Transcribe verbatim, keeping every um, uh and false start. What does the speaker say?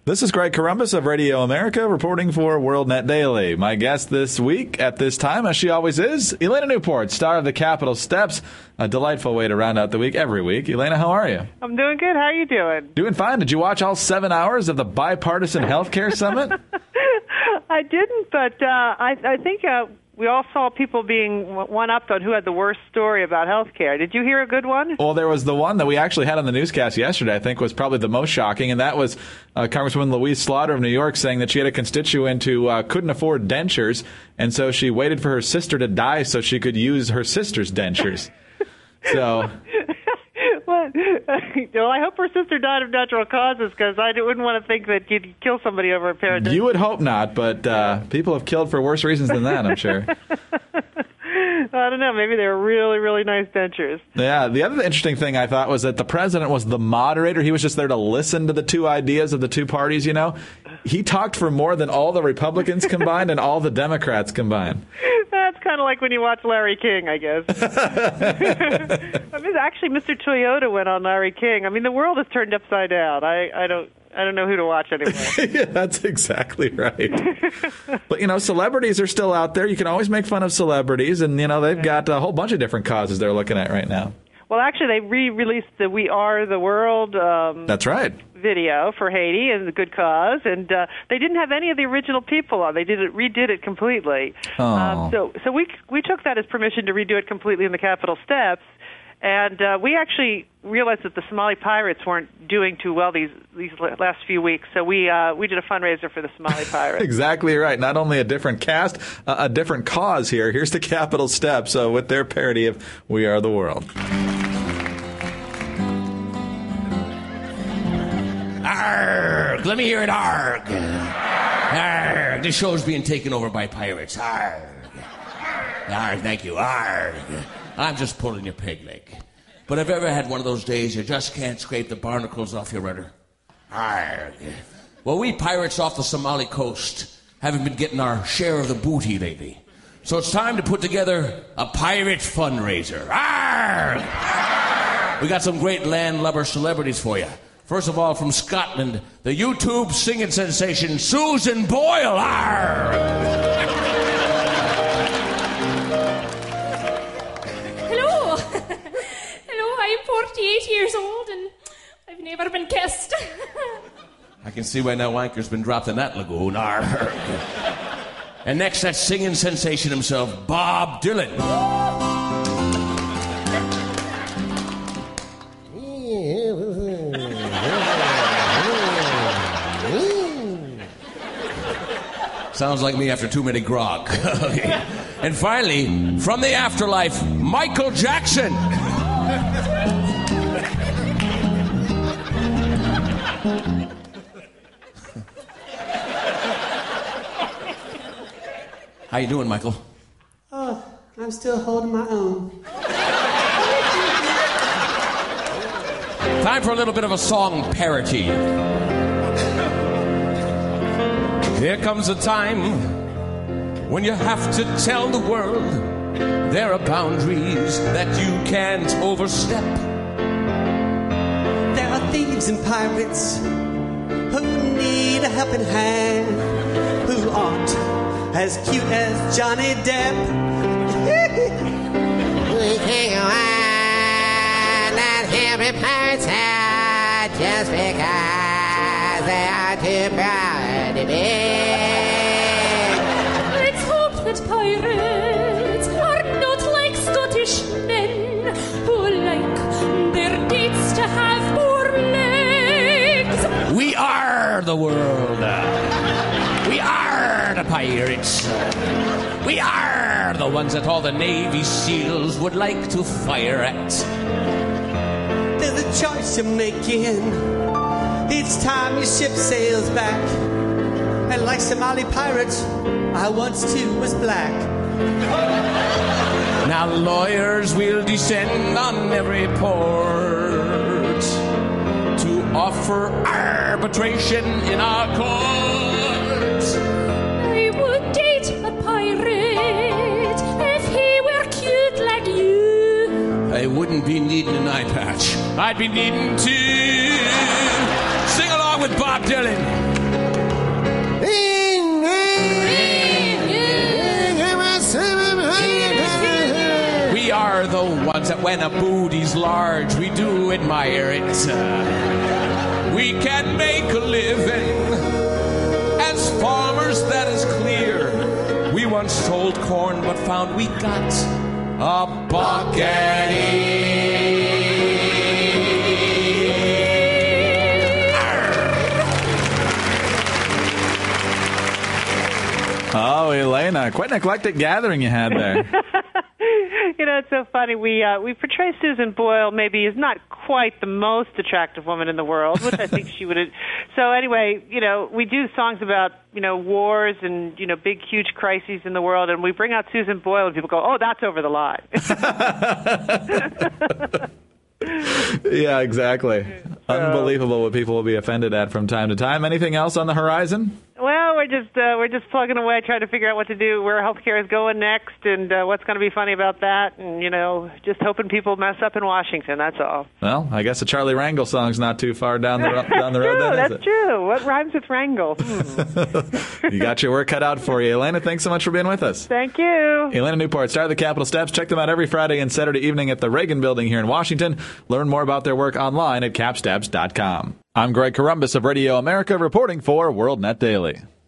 This is Greg Corombos of Radio America reporting for WorldNet Daily. My guest this week at this time, as she always is, Elena Newport, star of The Capitol Steps. A delightful way to round out the week every week. Elena, how are you? I'm doing good. How are you doing? Doing fine. Did you watch all seven hours of the Bipartisan Healthcare Summit? I didn't, but uh, I, I think uh, we all saw people being one-upped on who had the worst story about health care. Did you hear a good one? Well, there was the one that we actually had on the newscast yesterday, I think was probably the most shocking, and that was uh, Congresswoman Louise Slaughter of New York saying that she had a constituent who uh, couldn't afford dentures, and so she waited for her sister to die so she could use her sister's dentures. So... Well, I hope her sister died of natural causes, because I wouldn't want to think that you'd kill somebody over a pair of dentures. You would hope not, but uh, people have killed for worse reasons than that, I'm sure. I don't know. Maybe they were really, really nice dentures. Yeah. The other interesting thing I thought was that the president was the moderator. He was just there to listen to the two ideas of the two parties, you know. He talked for more than all the Republicans combined and all the Democrats combined. That's kind of like when you watch Larry King, I guess. I mean, actually, Mister Toyota went on Larry King. I mean, the world has turned upside down. I, I don't... I don't know who to watch anymore. Yeah, that's exactly right. But, you know, celebrities are still out there. You can always make fun of celebrities, and, you know, they've got a whole bunch of different causes they're looking at right now. Well, actually, they re-released the We Are the World um, That's right. video for Haiti and the good cause, and uh, they didn't have any of the original people on. They did it, redid it completely. Oh. Um, so so we, we took that as permission to redo it completely in the Capitol Steps. And uh, we actually realized that the Somali Pirates weren't doing too well these these last few weeks, so we uh, we did a fundraiser for the Somali Pirates. Exactly right. Not only a different cast, uh, a different cause here. Here's the Capitol Steps uh, with their parody of We Are the World. Arrgh! Let me hear it, arrgh! Arrgh! This show's being taken over by pirates. Arrgh! Arrgh, thank you, arrgh! I'm just pulling your peg leg. But have you ever had one of those days you just can't scrape the barnacles off your rudder? Arrgh. Well, we pirates off the Somali coast haven't been getting our share of the booty lately. So it's time to put together a pirate fundraiser. Arrgh. We got some great landlubber celebrities for you. First of all, from Scotland, the YouTube singing sensation Susan Boyle. Arrgh. I'm forty-eight years old and I've never been kissed. I can see why no wanker's been dropped in that lagoon. And next, that singing sensation himself, Bob Dylan. Sounds like me after too many grog. And finally, from the afterlife, Michael Jackson. How you doing, Michael? Oh, I'm still holding my own. Time for a little bit of a song parody. There comes a time when you have to tell the world there are boundaries that you can't overstep. There are thieves and pirates who need a helping hand, who aren't as cute as Johnny Depp. We can't go on that every pirate's out just because they are too proud to be. Let's hope that pirates are not like Scottish men who like their dates to have four legs. We are the world. We are the pirates. We are the ones that all the Navy SEALs would like to fire at. There's a choice you're making each time your ship sails back. And like Somali pirates, I once too was black. Now lawyers will descend on every port to offer arbitration in our courts. I would date a pirate if he were cute like you. I wouldn't be needing an eye patch. I'd be needing to sing along with Bob Dylan. ones that when a booty's large, we do admire it. Uh, we can make a living as farmers, that is clear. We once sold corn but found we got a buck and ear. Oh, Elena, quite an eclectic gathering you had there. You know, it's so funny. We uh, we portray Susan Boyle maybe as not quite the most attractive woman in the world, which I think she would. So anyway, you know, we do songs about, you know, wars and, you know, big, huge crises in the world, and we bring out Susan Boyle, and people go, "Oh, that's over the line." Yeah, exactly. So, unbelievable what people will be offended at from time to time. Anything else on the horizon? Well, we're just uh, we're just plugging away, trying to figure out what to do, where healthcare is going next, and uh, what's going to be funny about that, and you know, just hoping people mess up in Washington. That's all. Well, I guess a Charlie Rangel song's not too far down the ro- down the road. True, then, that's is it? true. What rhymes with Wrangle? Hmm. You got your work cut out for you, Elena. Thanks so much for being with us. Thank you, Elena Newport, star of the Capitol Steps. Check them out every Friday and Saturday evening at the Reagan Building here in Washington. Learn more about their work online at cap steps dot com. I'm Greg Columbus of Radio America, reporting for WorldNet Daily.